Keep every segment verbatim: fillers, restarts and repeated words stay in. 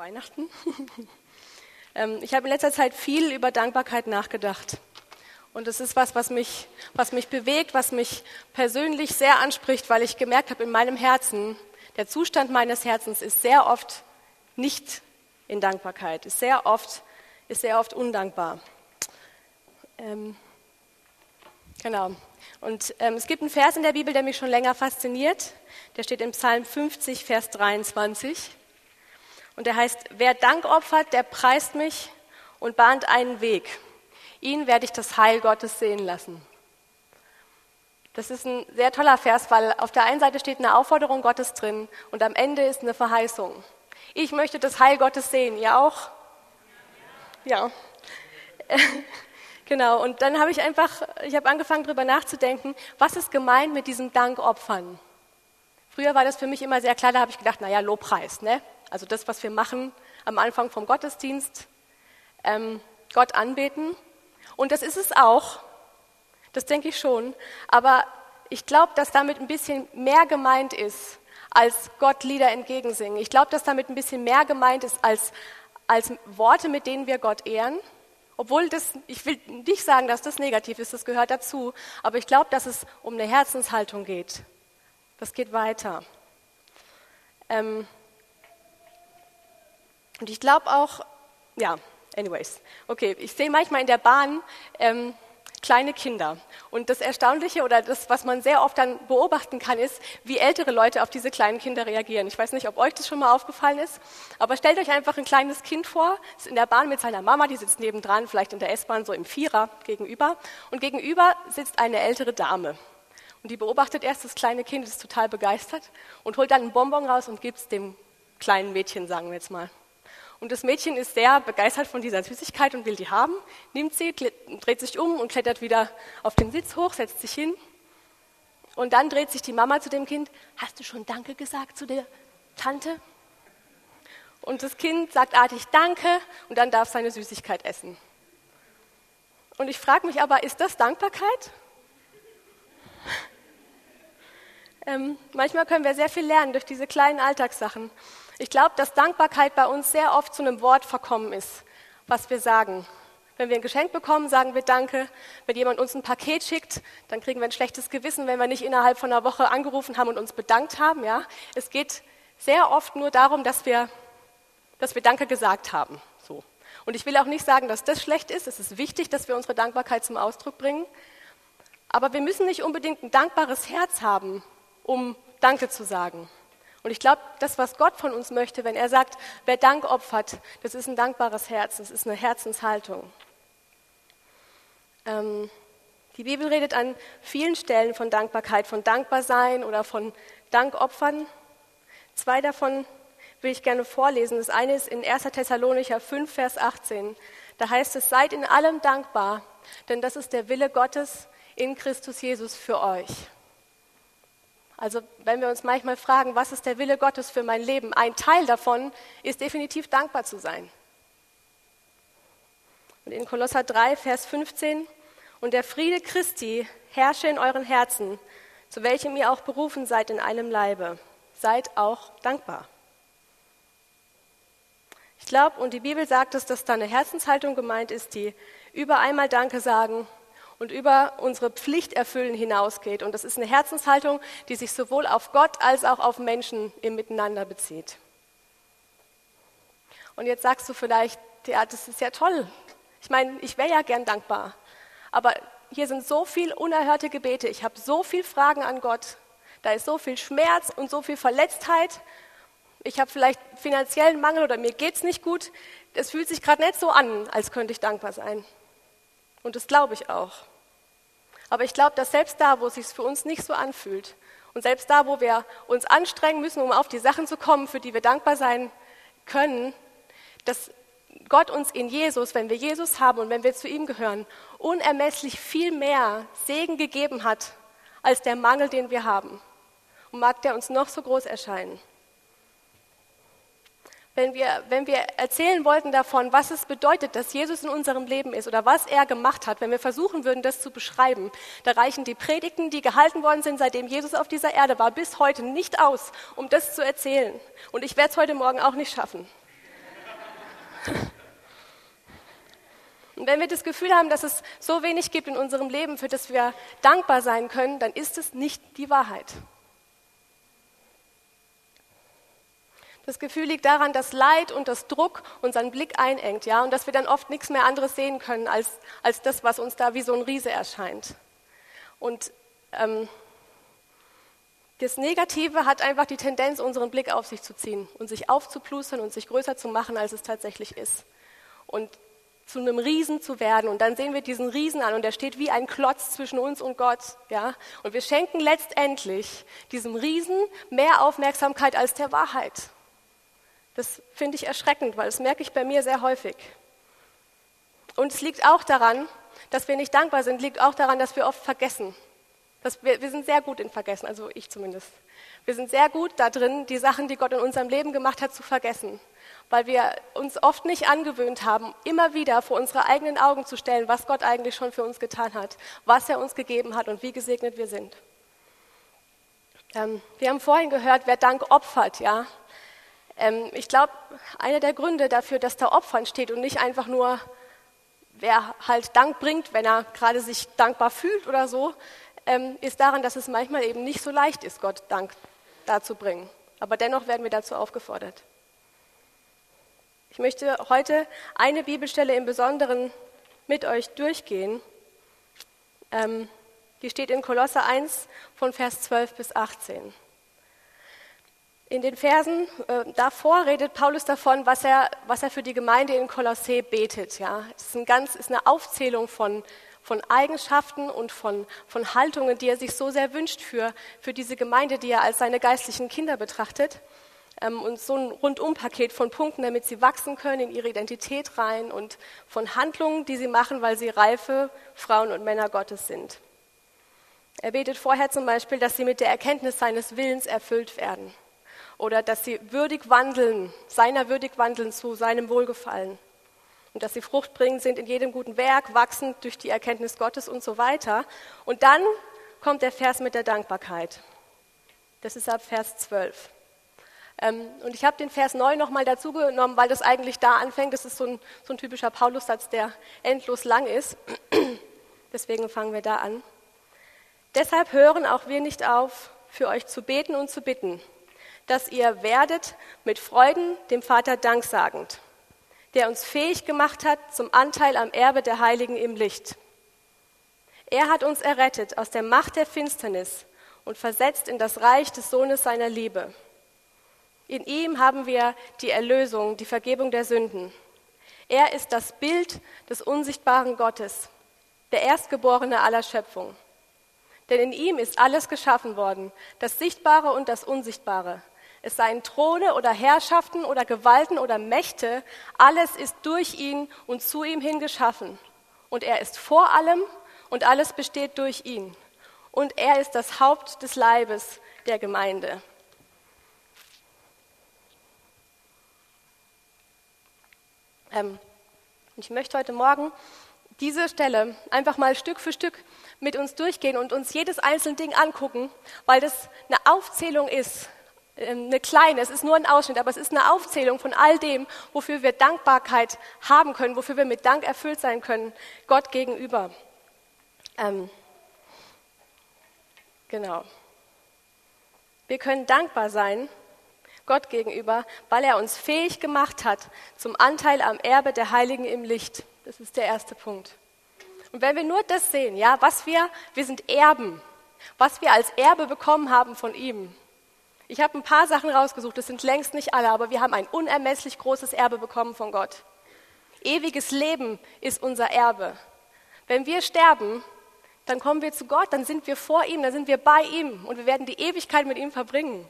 Weihnachten. Ich habe in letzter Zeit viel über Dankbarkeit nachgedacht. Und das ist was, was mich, was mich bewegt, was mich persönlich sehr anspricht, weil ich gemerkt habe in meinem Herzen, der Zustand meines Herzens ist sehr oft nicht in Dankbarkeit, ist sehr oft, ist sehr oft undankbar. Ähm, genau. Und ähm, es gibt einen Vers in der Bibel, der mich schon länger fasziniert. Der steht in Psalm fünfzig, Vers dreiundzwanzig. Und der heißt, wer Dank opfert, der preist mich und bahnt einen Weg. Ihn werde ich das Heil Gottes sehen lassen. Das ist ein sehr toller Vers, weil auf der einen Seite steht eine Aufforderung Gottes drin und am Ende ist eine Verheißung. Ich möchte das Heil Gottes sehen, ihr auch? Ja. Genau, und dann habe ich einfach, ich habe angefangen darüber nachzudenken, was ist gemeint mit diesem Dankopfern? Früher war das für mich immer sehr klar, da habe ich gedacht, naja, Lobpreis, ne? Also das, was wir machen am Anfang vom Gottesdienst, ähm, Gott anbeten. Und das ist es auch, das denke ich schon. Aber ich glaube, dass damit ein bisschen mehr gemeint ist, als Gott Lieder entgegensingen. Ich glaube, dass damit ein bisschen mehr gemeint ist, als, als Worte, mit denen wir Gott ehren. Obwohl das, ich will nicht sagen, dass das negativ ist, das gehört dazu. Aber ich glaube, dass es um eine Herzenshaltung geht. Das geht weiter. Ähm, Und ich glaube auch, ja, anyways, okay, ich sehe manchmal in der Bahn ähm, kleine Kinder. Und das Erstaunliche oder das, was man sehr oft dann beobachten kann, ist, wie ältere Leute auf diese kleinen Kinder reagieren. Ich weiß nicht, ob euch das schon mal aufgefallen ist, aber stellt euch einfach ein kleines Kind vor, ist in der Bahn mit seiner Mama, die sitzt nebendran, vielleicht in der S-Bahn so im Vierer gegenüber. Und gegenüber sitzt eine ältere Dame. Und die beobachtet erst das kleine Kind, ist total begeistert und holt dann einen Bonbon raus und gibt es dem kleinen Mädchen, sagen wir jetzt mal. Und das Mädchen ist sehr begeistert von dieser Süßigkeit und will die haben, nimmt sie, dreht sich um und klettert wieder auf den Sitz hoch, setzt sich hin. Und dann dreht sich die Mama zu dem Kind, hast du schon Danke gesagt zu der Tante? Und das Kind sagt artig Danke und dann darf seine Süßigkeit essen. Und ich frage mich aber, ist das Dankbarkeit? ähm, manchmal können wir sehr viel lernen durch diese kleinen Alltagssachen. Ich glaube, dass Dankbarkeit bei uns sehr oft zu einem Wort verkommen ist, was wir sagen. Wenn wir ein Geschenk bekommen, sagen wir Danke. Wenn jemand uns ein Paket schickt, dann kriegen wir ein schlechtes Gewissen, wenn wir nicht innerhalb von einer Woche angerufen haben und uns bedankt haben. Ja? Es geht sehr oft nur darum, dass wir, dass wir Danke gesagt haben. So. Und ich will auch nicht sagen, dass das schlecht ist. Es ist wichtig, dass wir unsere Dankbarkeit zum Ausdruck bringen. Aber wir müssen nicht unbedingt ein dankbares Herz haben, um Danke zu sagen. Und ich glaube, das, was Gott von uns möchte, wenn er sagt, wer Dank opfert, das ist ein dankbares Herz, das ist eine Herzenshaltung. Ähm, die Bibel redet an vielen Stellen von Dankbarkeit, von Dankbarsein oder von Dankopfern. Zwei davon will ich gerne vorlesen. Das eine ist in erster Thessalonicher fünf, Vers achtzehn. Da heißt es, seid in allem dankbar, denn das ist der Wille Gottes in Christus Jesus für euch. Also wenn wir uns manchmal fragen, was ist der Wille Gottes für mein Leben? Ein Teil davon ist definitiv dankbar zu sein. Und in Kolosser drei, Vers fünfzehn, und der Friede Christi herrsche in euren Herzen, zu welchem ihr auch berufen seid in einem Leibe. Seid auch dankbar. Ich glaube, und die Bibel sagt es, dass da eine Herzenshaltung gemeint ist, die über einmal Danke sagen und über unsere Pflicht erfüllen hinausgeht. Und das ist eine Herzenshaltung, die sich sowohl auf Gott als auch auf Menschen im Miteinander bezieht. Und jetzt sagst du vielleicht, ja, das ist ja toll. Ich meine, ich wäre ja gern dankbar. Aber hier sind so viele unerhörte Gebete. Ich habe so viele Fragen an Gott. Da ist so viel Schmerz und so viel Verletztheit. Ich habe vielleicht finanziellen Mangel oder mir geht es nicht gut. Es fühlt sich gerade nicht so an, als könnte ich dankbar sein. Und das glaube ich auch. Aber ich glaube, dass selbst da, wo es sich für uns nicht so anfühlt und selbst da, wo wir uns anstrengen müssen, um auf die Sachen zu kommen, für die wir dankbar sein können, dass Gott uns in Jesus, wenn wir Jesus haben und wenn wir zu ihm gehören, unermesslich viel mehr Segen gegeben hat, als der Mangel, den wir haben. Und mag der uns noch so groß erscheinen. Wenn wir, wenn wir erzählen wollten davon, was es bedeutet, dass Jesus in unserem Leben ist oder was er gemacht hat, wenn wir versuchen würden, das zu beschreiben, da reichen die Predigten, die gehalten worden sind, seitdem Jesus auf dieser Erde war, bis heute nicht aus, um das zu erzählen. Und ich werde es heute Morgen auch nicht schaffen. Und wenn wir das Gefühl haben, dass es so wenig gibt in unserem Leben, für das wir dankbar sein können, dann ist es nicht die Wahrheit. Das Gefühl liegt daran, dass Leid und das Druck unseren Blick einengt, ja, und dass wir dann oft nichts mehr anderes sehen können als, als das, was uns da wie so ein Riese erscheint. Und ähm, das Negative hat einfach die Tendenz, unseren Blick auf sich zu ziehen und sich aufzuplustern und sich größer zu machen, als es tatsächlich ist. Und zu einem Riesen zu werden. Und dann sehen wir diesen Riesen an und der steht wie ein Klotz zwischen uns und Gott, ja. Und wir schenken letztendlich diesem Riesen mehr Aufmerksamkeit als der Wahrheit. Das finde ich erschreckend, weil das merke ich bei mir sehr häufig. Und es liegt auch daran, dass wir nicht dankbar sind, liegt auch daran, dass wir oft vergessen. Dass wir, wir sind sehr gut in Vergessen, also ich zumindest. Wir sind sehr gut da drin, die Sachen, die Gott in unserem Leben gemacht hat, zu vergessen. Weil wir uns oft nicht angewöhnt haben, immer wieder vor unsere eigenen Augen zu stellen, was Gott eigentlich schon für uns getan hat, was er uns gegeben hat und wie gesegnet wir sind. Ähm, wir haben vorhin gehört, wer Dank opfert, ja. Ähm, ich glaube, einer der Gründe dafür, dass da Opfern steht und nicht einfach nur, wer halt Dank bringt, wenn er gerade sich dankbar fühlt oder so, ähm, ist daran, dass es manchmal eben nicht so leicht ist, Gott Dank darzubringen. Aber dennoch werden wir dazu aufgefordert. Ich möchte heute eine Bibelstelle im Besonderen mit euch durchgehen. Ähm, die steht in Kolosser eins von Vers zwölf bis achtzehn. In den Versen äh, davor redet Paulus davon, was er, was er für die Gemeinde in Kolossä betet. Ja. Es ist, ein ganz, ist eine Aufzählung von, von Eigenschaften und von, von Haltungen, die er sich so sehr wünscht für, für diese Gemeinde, die er als seine geistlichen Kinder betrachtet. Ähm, und so ein Rundumpaket von Punkten, damit sie wachsen können in ihre Identität rein und von Handlungen, die sie machen, weil sie reife Frauen und Männer Gottes sind. Er betet vorher zum Beispiel, dass sie mit der Erkenntnis seines Willens erfüllt werden. Oder dass sie würdig wandeln, seiner würdig wandeln zu seinem Wohlgefallen. Und dass sie fruchtbringend sind in jedem guten Werk, wachsend durch die Erkenntnis Gottes und so weiter. Und dann kommt der Vers mit der Dankbarkeit. Das ist ab Vers zwölf. Ähm, und ich habe den Vers neun nochmal dazu genommen, weil das eigentlich da anfängt. Das ist so ein, so ein typischer Paulussatz, der endlos lang ist. Deswegen fangen wir da an. Deshalb hören auch wir nicht auf, für euch zu beten und zu bitten, dass ihr werdet mit Freuden dem Vater danksagend, der uns fähig gemacht hat zum Anteil am Erbe der Heiligen im Licht. Er hat uns errettet aus der Macht der Finsternis und versetzt in das Reich des Sohnes seiner Liebe. In ihm haben wir die Erlösung, die Vergebung der Sünden. Er ist das Bild des unsichtbaren Gottes, der Erstgeborene aller Schöpfung. Denn in ihm ist alles geschaffen worden, das Sichtbare und das Unsichtbare. Es seien Throne oder Herrschaften oder Gewalten oder Mächte, alles ist durch ihn und zu ihm hin geschaffen. Und er ist vor allem und alles besteht durch ihn. Und er ist das Haupt des Leibes der Gemeinde. Ähm, ich möchte heute Morgen diese Stelle einfach mal Stück für Stück mit uns durchgehen und uns jedes einzelne Ding angucken, weil das eine Aufzählung ist, eine kleine, es ist nur ein Ausschnitt, aber es ist eine Aufzählung von all dem, wofür wir Dankbarkeit haben können, wofür wir mit Dank erfüllt sein können, Gott gegenüber. Ähm, genau. Wir können dankbar sein, Gott gegenüber, weil er uns fähig gemacht hat zum Anteil am Erbe der Heiligen im Licht. Das ist der erste Punkt. Und wenn wir nur das sehen, ja, was wir, wir sind Erben, was wir als Erbe bekommen haben von ihm. Ich habe ein paar Sachen rausgesucht, das sind längst nicht alle, aber wir haben ein unermesslich großes Erbe bekommen von Gott. Ewiges Leben ist unser Erbe. Wenn wir sterben, dann kommen wir zu Gott, dann sind wir vor ihm, dann sind wir bei ihm und wir werden die Ewigkeit mit ihm verbringen.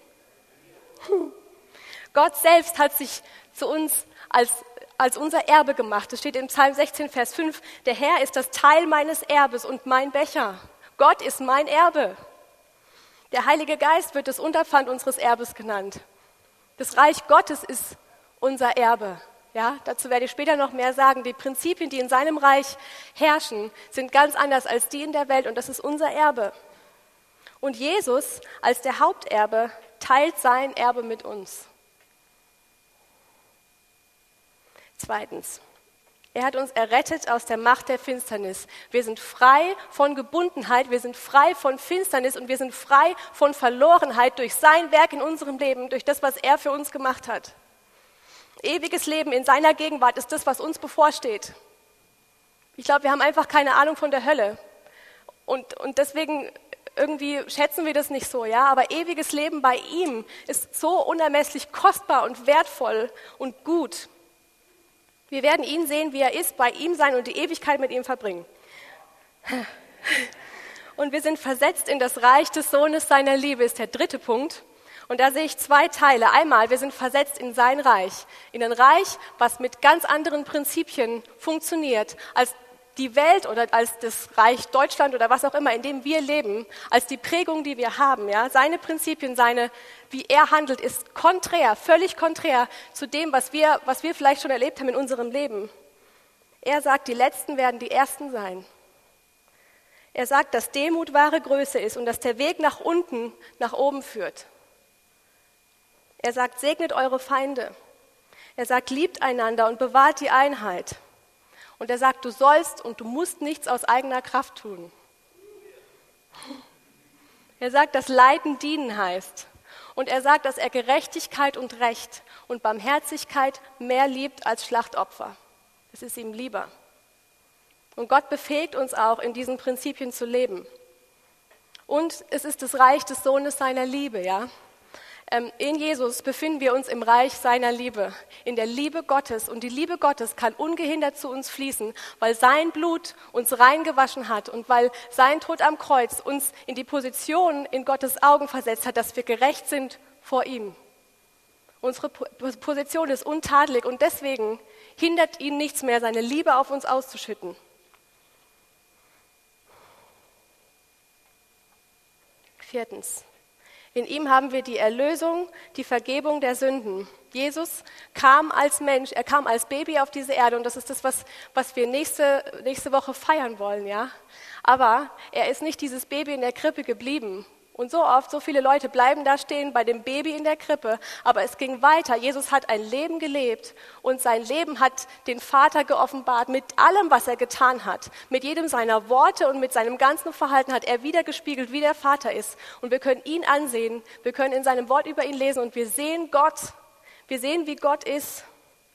Gott selbst hat sich zu uns als, als unser Erbe gemacht. Das steht in Psalm sechzehn, Vers fünf. Der Herr ist das Teil meines Erbes und mein Becher. Gott ist mein Erbe. Der Heilige Geist wird das Unterpfand unseres Erbes genannt. Das Reich Gottes ist unser Erbe. Ja, dazu werde ich später noch mehr sagen. Die Prinzipien, die in seinem Reich herrschen, sind ganz anders als die in der Welt und das ist unser Erbe. Und Jesus als der Haupterbe teilt sein Erbe mit uns. Zweitens, Er hat uns errettet aus der Macht der Finsternis. Wir sind frei von Gebundenheit, wir sind frei von Finsternis und wir sind frei von Verlorenheit durch sein Werk in unserem Leben, durch das, was er für uns gemacht hat. Ewiges Leben in seiner Gegenwart ist das, was uns bevorsteht. Ich glaube, wir haben einfach keine Ahnung von der Hölle. Und, und deswegen irgendwie schätzen wir das nicht so, ja. Aber ewiges Leben bei ihm ist so unermesslich kostbar und wertvoll und gut. Wir werden ihn sehen, wie er ist, bei ihm sein und die Ewigkeit mit ihm verbringen. Und wir sind versetzt in das Reich des Sohnes seiner Liebe, ist der dritte Punkt. Und da sehe ich zwei Teile. Einmal, wir sind versetzt in sein Reich, in ein Reich, was mit ganz anderen Prinzipien funktioniert, als die Welt oder als das Reich Deutschland oder was auch immer, in dem wir leben, als die Prägung, die wir haben. Ja? Seine Prinzipien, seine, wie er handelt, ist konträr, völlig konträr zu dem, was wir, was wir vielleicht schon erlebt haben in unserem Leben. Er sagt, die Letzten werden die Ersten sein. Er sagt, dass Demut wahre Größe ist und dass der Weg nach unten nach oben führt. Er sagt, segnet eure Feinde. Er sagt, liebt einander und bewahrt die Einheit. Und er sagt, du sollst und du musst nichts aus eigener Kraft tun. Er sagt, dass Leiden dienen heißt. Und er sagt, dass er Gerechtigkeit und Recht und Barmherzigkeit mehr liebt als Schlachtopfer. Es ist ihm lieber. Und Gott befähigt uns auch, in diesen Prinzipien zu leben. Und es ist das Reich des Sohnes seiner Liebe, ja. In Jesus befinden wir uns im Reich seiner Liebe, in der Liebe Gottes. Und die Liebe Gottes kann ungehindert zu uns fließen, weil sein Blut uns reingewaschen hat und weil sein Tod am Kreuz uns in die Position in Gottes Augen versetzt hat, dass wir gerecht sind vor ihm. Unsere Position ist untadelig und deswegen hindert ihn nichts mehr, seine Liebe auf uns auszuschütten. Viertens. In ihm haben wir die Erlösung, die Vergebung der Sünden. Jesus kam als Mensch, er kam als Baby auf diese Erde und das ist das, was, was wir nächste, nächste Woche feiern wollen, ja. Aber er ist nicht dieses Baby in der Krippe geblieben. Und so oft, so viele Leute bleiben da stehen bei dem Baby in der Krippe, aber es ging weiter. Jesus hat ein Leben gelebt und sein Leben hat den Vater geoffenbart mit allem, was er getan hat. Mit jedem seiner Worte und mit seinem ganzen Verhalten hat er wiedergespiegelt, wie der Vater ist. Und wir können ihn ansehen, wir können in seinem Wort über ihn lesen und wir sehen Gott. Wir sehen, wie Gott ist.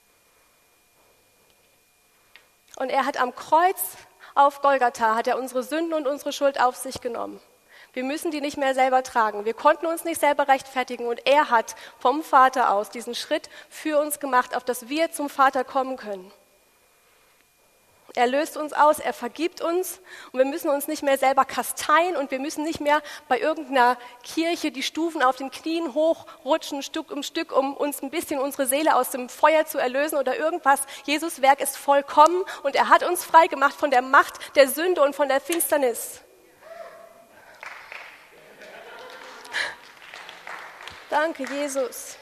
Und er hat am Kreuz auf Golgatha, hat er unsere Sünden und unsere Schuld auf sich genommen. Wir müssen die nicht mehr selber tragen. Wir konnten uns nicht selber rechtfertigen und er hat vom Vater aus diesen Schritt für uns gemacht, auf dass wir zum Vater kommen können. Er löst uns aus, er vergibt uns und wir müssen uns nicht mehr selber kasteien und wir müssen nicht mehr bei irgendeiner Kirche die Stufen auf den Knien hochrutschen, Stück um Stück, um uns ein bisschen unsere Seele aus dem Feuer zu erlösen oder irgendwas. Jesus' Werk ist vollkommen und er hat uns frei gemacht von der Macht der Sünde und von der Finsternis. Danke, Jesus.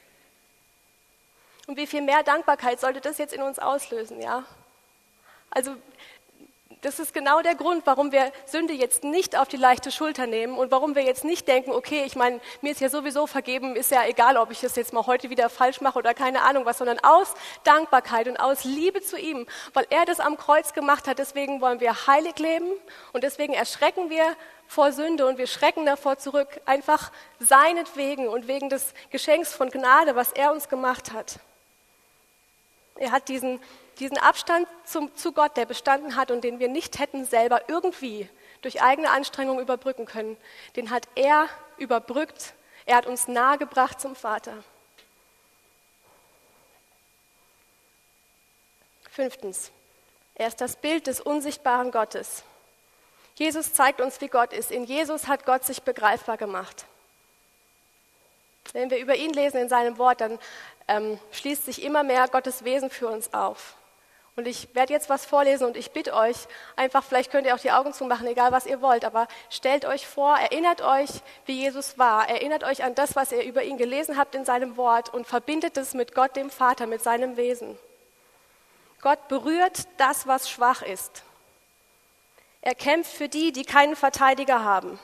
Und wie viel mehr Dankbarkeit sollte das jetzt in uns auslösen, ja? Also, das ist genau der Grund, warum wir Sünde jetzt nicht auf die leichte Schulter nehmen und warum wir jetzt nicht denken, okay, ich meine, mir ist ja sowieso vergeben, ist ja egal, ob ich das jetzt mal heute wieder falsch mache oder keine Ahnung was, sondern aus Dankbarkeit und aus Liebe zu ihm, weil er das am Kreuz gemacht hat, deswegen wollen wir heilig leben und deswegen erschrecken wir vor Sünde und wir schrecken davor zurück, einfach seinetwegen und wegen des Geschenks von Gnade, was er uns gemacht hat. Er hat diesen, diesen Abstand zum, zu Gott, der bestanden hat und den wir nicht hätten selber irgendwie durch eigene Anstrengung überbrücken können, den hat er überbrückt. Er hat uns nahegebracht zum Vater. Fünftens, er ist das Bild des unsichtbaren Gottes. Jesus zeigt uns, wie Gott ist. In Jesus hat Gott sich begreifbar gemacht. Wenn wir über ihn lesen in seinem Wort, dann ähm, schließt sich immer mehr Gottes Wesen für uns auf. Und ich werde jetzt was vorlesen und ich bitte euch, einfach, vielleicht könnt ihr auch die Augen zumachen, egal was ihr wollt, aber stellt euch vor, erinnert euch, wie Jesus war. Erinnert euch an das, was ihr über ihn gelesen habt in seinem Wort und verbindet es mit Gott, dem Vater, mit seinem Wesen. Gott berührt das, was schwach ist. Er kämpft für die, die keinen Verteidiger haben.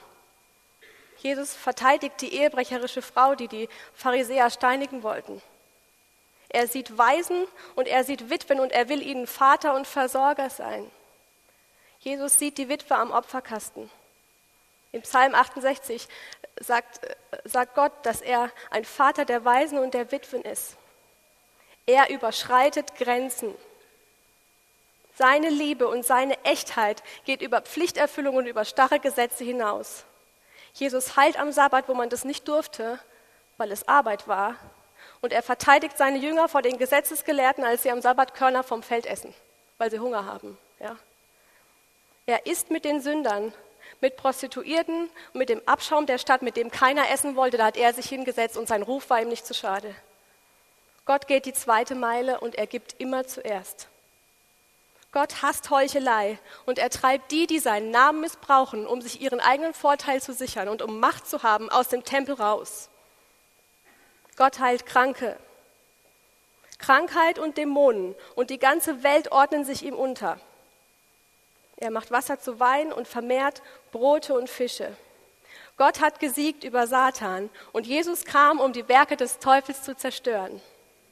Jesus verteidigt die ehebrecherische Frau, die die Pharisäer steinigen wollten. Er sieht Waisen und er sieht Witwen und er will ihnen Vater und Versorger sein. Jesus sieht die Witwe am Opferkasten. Im Psalm achtundsechzig sagt, sagt Gott, dass er ein Vater der Waisen und der Witwen ist. Er überschreitet Grenzen. Seine Liebe und seine Echtheit geht über Pflichterfüllung und über starre Gesetze hinaus. Jesus heilt am Sabbat, wo man das nicht durfte, weil es Arbeit war. Und er verteidigt seine Jünger vor den Gesetzesgelehrten, als sie am Sabbat Körner vom Feld essen, weil sie Hunger haben. Ja. Er isst mit den Sündern, mit Prostituierten und mit dem Abschaum der Stadt, mit dem keiner essen wollte. Da hat er sich hingesetzt und sein Ruf war ihm nicht zu schade. Gott geht die zweite Meile und er gibt immer zuerst. Gott hasst Heuchelei und er treibt die, die seinen Namen missbrauchen, um sich ihren eigenen Vorteil zu sichern und um Macht zu haben, aus dem Tempel raus. Gott heilt Kranke. Krankheit und Dämonen und die ganze Welt ordnen sich ihm unter. Er macht Wasser zu Wein und vermehrt Brote und Fische. Gott hat gesiegt über Satan und Jesus kam, um die Werke des Teufels zu zerstören.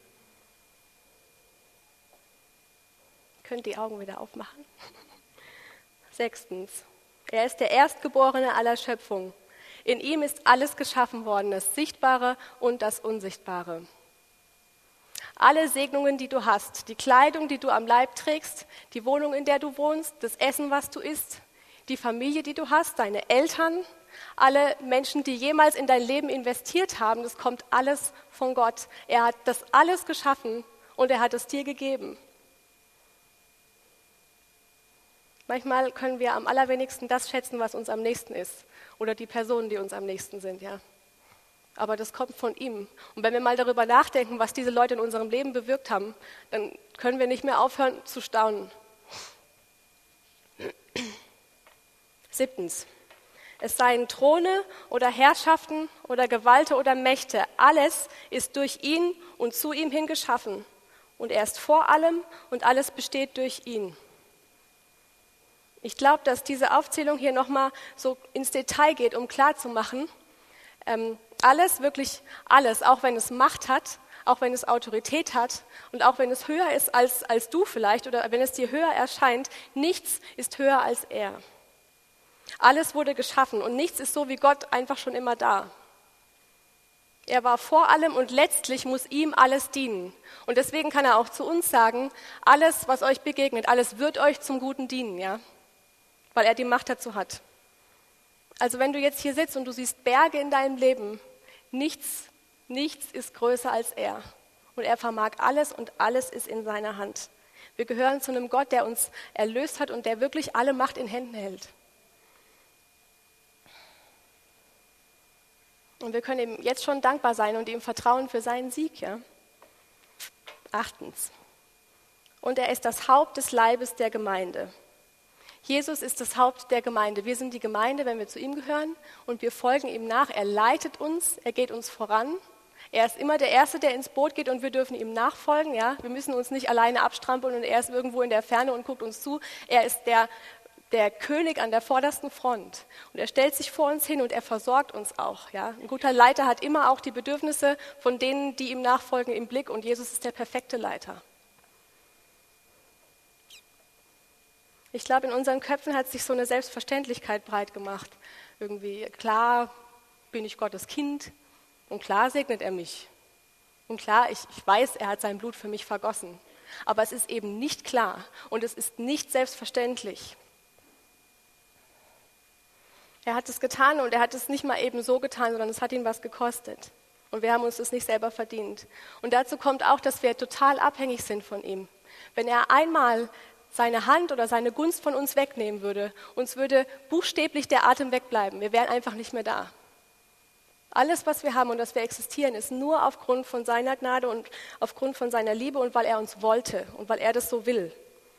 Könnt die Augen wieder aufmachen? Sechstens, er ist der Erstgeborene aller Schöpfung. In ihm ist alles geschaffen worden, das Sichtbare und das Unsichtbare. Alle Segnungen, die du hast, die Kleidung, die du am Leib trägst, die Wohnung, in der du wohnst, das Essen, was du isst, die Familie, die du hast, deine Eltern, alle Menschen, die jemals in dein Leben investiert haben, das kommt alles von Gott. Er hat das alles geschaffen und er hat es dir gegeben. Manchmal können wir am allerwenigsten das schätzen, was uns am nächsten ist oder die Personen, die uns am nächsten sind, ja. Aber das kommt von ihm. Und wenn wir mal darüber nachdenken, was diese Leute in unserem Leben bewirkt haben, dann können wir nicht mehr aufhören zu staunen. Siebtens. Es seien Throne oder Herrschaften oder Gewalten oder Mächte, alles ist durch ihn und zu ihm hin geschaffen. Und er ist vor allem und alles besteht durch ihn. Ich glaube, dass diese Aufzählung hier nochmal so ins Detail geht, um klarzumachen, ähm, alles, wirklich alles, auch wenn es Macht hat, auch wenn es Autorität hat und auch wenn es höher ist als, als du vielleicht oder wenn es dir höher erscheint, nichts ist höher als er. Alles wurde geschaffen und nichts ist so wie Gott einfach schon immer da. Er war vor allem und letztlich muss ihm alles dienen. Und deswegen kann er auch zu uns sagen, alles, was euch begegnet, alles wird euch zum Guten dienen, ja, weil er die Macht dazu hat. Also wenn du jetzt hier sitzt und du siehst Berge in deinem Leben, nichts, nichts ist größer als er. Und er vermag alles und alles ist in seiner Hand. Wir gehören zu einem Gott, der uns erlöst hat und der wirklich alle Macht in Händen hält. Und wir können ihm jetzt schon dankbar sein und ihm vertrauen für seinen Sieg. Ja? Achtens. Und er ist das Haupt des Leibes der Gemeinde. Jesus ist das Haupt der Gemeinde. Wir sind die Gemeinde, wenn wir zu ihm gehören und wir folgen ihm nach. Er leitet uns, er geht uns voran. Er ist immer der Erste, der ins Boot geht und wir dürfen ihm nachfolgen. Ja? Wir müssen uns nicht alleine abstrampeln und er ist irgendwo in der Ferne und guckt uns zu. Er ist der, der König an der vordersten Front und er stellt sich vor uns hin und er versorgt uns auch. Ja? Ein guter Leiter hat immer auch die Bedürfnisse von denen, die ihm nachfolgen, im Blick und Jesus ist der perfekte Leiter. Ich glaube, in unseren Köpfen hat sich so eine Selbstverständlichkeit breit gemacht. Irgendwie, klar bin ich Gottes Kind und klar segnet er mich. Und klar, ich, ich weiß, er hat sein Blut für mich vergossen. Aber es ist eben nicht klar und es ist nicht selbstverständlich. Er hat es getan und er hat es nicht mal eben so getan, sondern es hat ihn was gekostet. Und wir haben uns das nicht selber verdient. Und dazu kommt auch, dass wir total abhängig sind von ihm. Wenn er einmal seine Hand oder seine Gunst von uns wegnehmen würde, uns würde buchstäblich der Atem wegbleiben. Wir wären einfach nicht mehr da. Alles, was wir haben und dass wir existieren, ist nur aufgrund von seiner Gnade und aufgrund von seiner Liebe und weil er uns wollte und weil er das so will.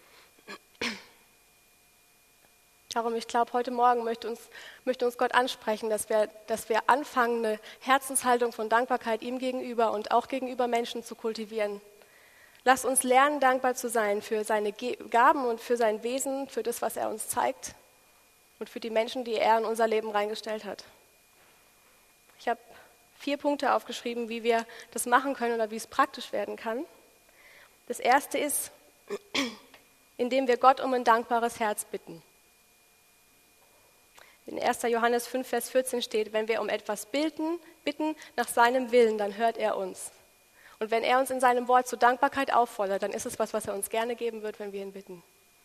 Darum, ich glaube, heute Morgen möchte uns, möchte uns Gott ansprechen, dass wir, dass wir anfangen, eine Herzenshaltung von Dankbarkeit ihm gegenüber und auch gegenüber Menschen zu kultivieren. Lass uns lernen, dankbar zu sein für seine Gaben und für sein Wesen, für das, was er uns zeigt und für die Menschen, die er in unser Leben reingestellt hat. Ich habe vier Punkte aufgeschrieben, wie wir das machen können oder wie es praktisch werden kann. Das erste ist, indem wir Gott um ein dankbares Herz bitten. In erster Johannes fünf, Vers vierzehn steht, wenn wir um etwas bitten, bitten nach seinem Willen, dann hört er uns. Und wenn er uns in seinem Wort zur Dankbarkeit auffordert, dann ist es was, was er uns gerne geben wird, wenn wir ihn bitten.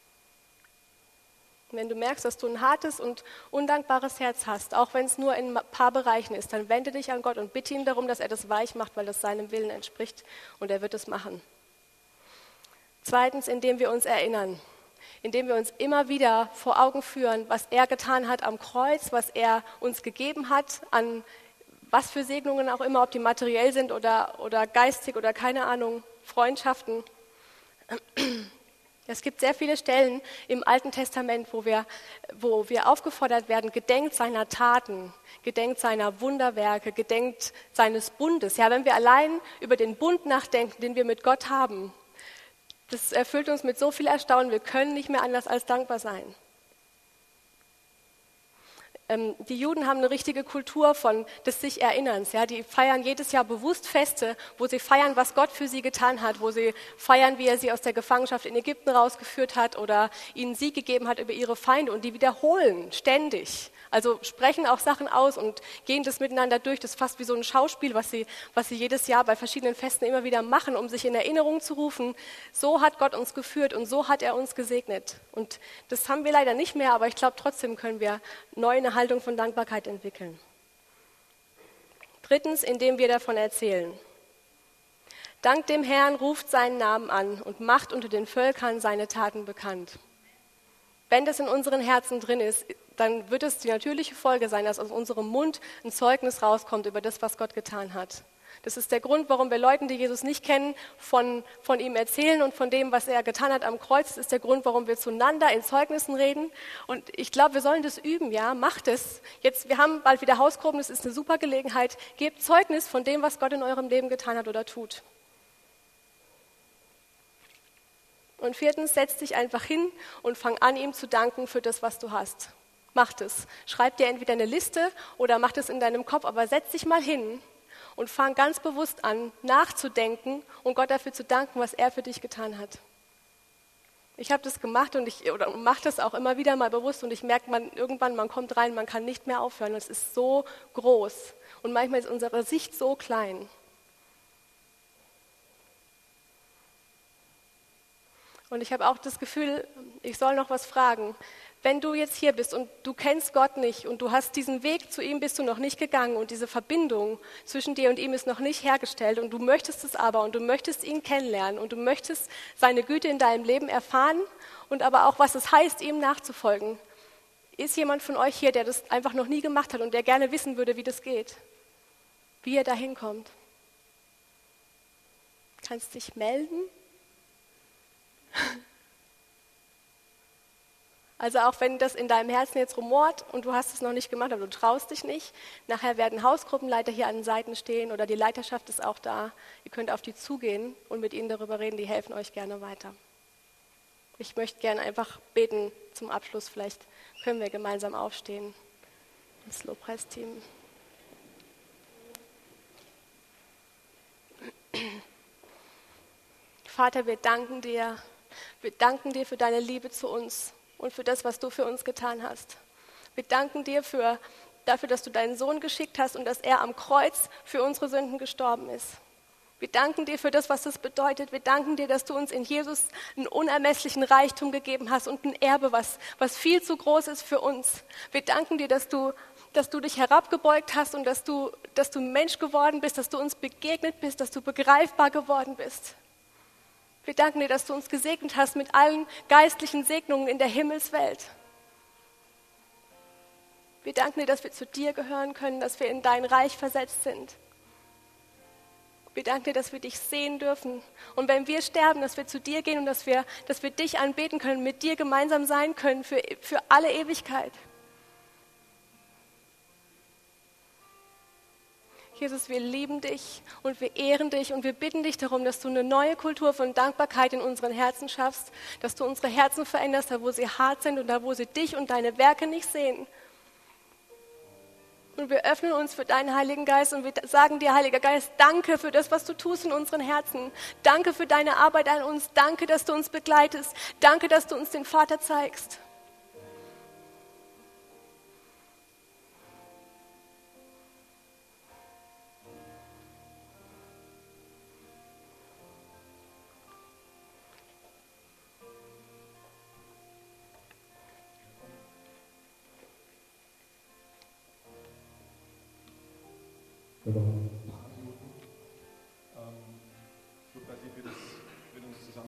Und wenn du merkst, dass du ein hartes und undankbares Herz hast, auch wenn es nur in ein paar Bereichen ist, dann wende dich an Gott und bitte ihn darum, dass er das weich macht, weil das seinem Willen entspricht und er wird es machen. Zweitens, indem wir uns erinnern, indem wir uns immer wieder vor Augen führen, was er getan hat am Kreuz, was er uns gegeben hat, an was für Segnungen auch immer, ob die materiell sind oder, oder geistig oder keine Ahnung, Freundschaften. Es gibt sehr viele Stellen im Alten Testament, wo wir, wo wir aufgefordert werden, gedenkt seiner Taten, gedenkt seiner Wunderwerke, gedenkt seines Bundes. Ja, wenn wir allein über den Bund nachdenken, den wir mit Gott haben, das erfüllt uns mit so viel Erstaunen, wir können nicht mehr anders als dankbar sein. Ähm, die Juden haben eine richtige Kultur von des sich Erinnerns. Ja? Die feiern jedes Jahr bewusst Feste, wo sie feiern, was Gott für sie getan hat, wo sie feiern, wie er sie aus der Gefangenschaft in Ägypten rausgeführt hat oder ihnen Sieg gegeben hat über ihre Feinde. Und die wiederholen ständig. Also sprechen auch Sachen aus und gehen das miteinander durch. Das ist fast wie so ein Schauspiel, was sie, was sie jedes Jahr bei verschiedenen Festen immer wieder machen, um sich in Erinnerung zu rufen. So hat Gott uns geführt und so hat er uns gesegnet. Und das haben wir leider nicht mehr, aber ich glaube, trotzdem können wir neu eine Haltung von Dankbarkeit entwickeln. Drittens, indem wir davon erzählen. Dank dem Herrn ruft seinen Namen an und macht unter den Völkern seine Taten bekannt. Wenn das in unseren Herzen drin ist, dann wird es die natürliche Folge sein, dass aus unserem Mund ein Zeugnis rauskommt über das, was Gott getan hat. Das ist der Grund, warum wir Leuten, die Jesus nicht kennen, von, von ihm erzählen und von dem, was er getan hat am Kreuz. Das ist der Grund, warum wir zueinander in Zeugnissen reden. Und ich glaube, wir sollen das üben, ja, macht es. Jetzt, wir haben bald wieder Hausgruppen, das ist eine super Gelegenheit. Gebt Zeugnis von dem, was Gott in eurem Leben getan hat oder tut. Und viertens, setz dich einfach hin und fang an, ihm zu danken für das, was du hast. Mach das. Schreib dir entweder eine Liste oder mach das in deinem Kopf, aber setz dich mal hin und fang ganz bewusst an, nachzudenken und Gott dafür zu danken, was er für dich getan hat. Ich habe das gemacht und ich oder mache das auch immer wieder mal bewusst und ich merke, man irgendwann, man kommt rein, man kann nicht mehr aufhören. Es ist so groß und manchmal ist unsere Sicht so klein. Und ich habe auch das Gefühl, ich soll noch was fragen. Wenn du jetzt hier bist und du kennst Gott nicht und du hast diesen Weg zu ihm, bist du noch nicht gegangen und diese Verbindung zwischen dir und ihm ist noch nicht hergestellt und du möchtest es aber und du möchtest ihn kennenlernen und du möchtest seine Güte in deinem Leben erfahren und aber auch, was es heißt, ihm nachzufolgen. Ist jemand von euch hier, der das einfach noch nie gemacht hat und der gerne wissen würde, wie das geht? Wie er da hinkommt? Kannst dich melden? Also auch wenn das in deinem Herzen jetzt rumort und du hast es noch nicht gemacht, aber du traust dich nicht, nachher werden Hausgruppenleiter hier an den Seiten stehen oder die Leiterschaft ist auch da. Ihr könnt auf die zugehen und mit ihnen darüber reden, die helfen euch gerne weiter. Ich möchte gerne einfach beten zum Abschluss, vielleicht können wir gemeinsam aufstehen. Das Lobpreisteam. Vater, wir danken dir. Wir danken dir für deine Liebe zu uns und für das, was du für uns getan hast. Wir danken dir für, dafür, dass du deinen Sohn geschickt hast und dass er am Kreuz für unsere Sünden gestorben ist. Wir danken dir für das, was das bedeutet. Wir danken dir, dass du uns in Jesus einen unermesslichen Reichtum gegeben hast und ein Erbe, was, was viel zu groß ist für uns. Wir danken dir, dass du, dass du dich herabgebeugt hast und dass du, dass du Mensch geworden bist, dass du uns begegnet bist, dass du begreifbar geworden bist. Wir danken dir, dass du uns gesegnet hast mit allen geistlichen Segnungen in der Himmelswelt. Wir danken dir, dass wir zu dir gehören können, dass wir in dein Reich versetzt sind. Wir danken dir, dass wir dich sehen dürfen. Und wenn wir sterben, dass wir zu dir gehen und dass wir, dass wir dich anbeten können, mit dir gemeinsam sein können für, für alle Ewigkeit. Jesus, wir lieben dich und wir ehren dich und wir bitten dich darum, dass du eine neue Kultur von Dankbarkeit in unseren Herzen schaffst, dass du unsere Herzen veränderst, da wo sie hart sind und da wo sie dich und deine Werke nicht sehen. Und wir öffnen uns für deinen Heiligen Geist und wir sagen dir, Heiliger Geist, danke für das, was du tust in unseren Herzen. Danke für deine Arbeit an uns. Danke, dass du uns begleitest. Danke, dass du uns den Vater zeigst. Genau.